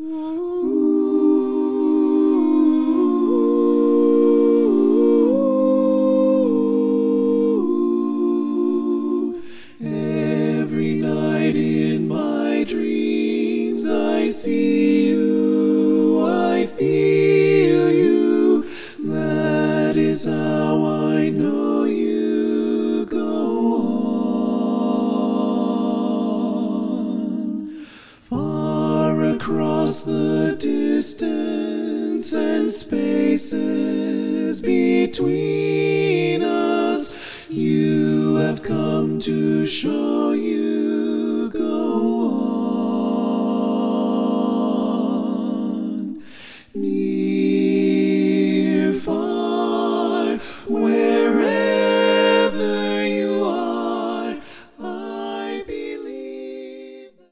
Every night in my dreams I see you, I feel you. That is how I know you. Go on. Far across the distance and spaces between us, you have come to show you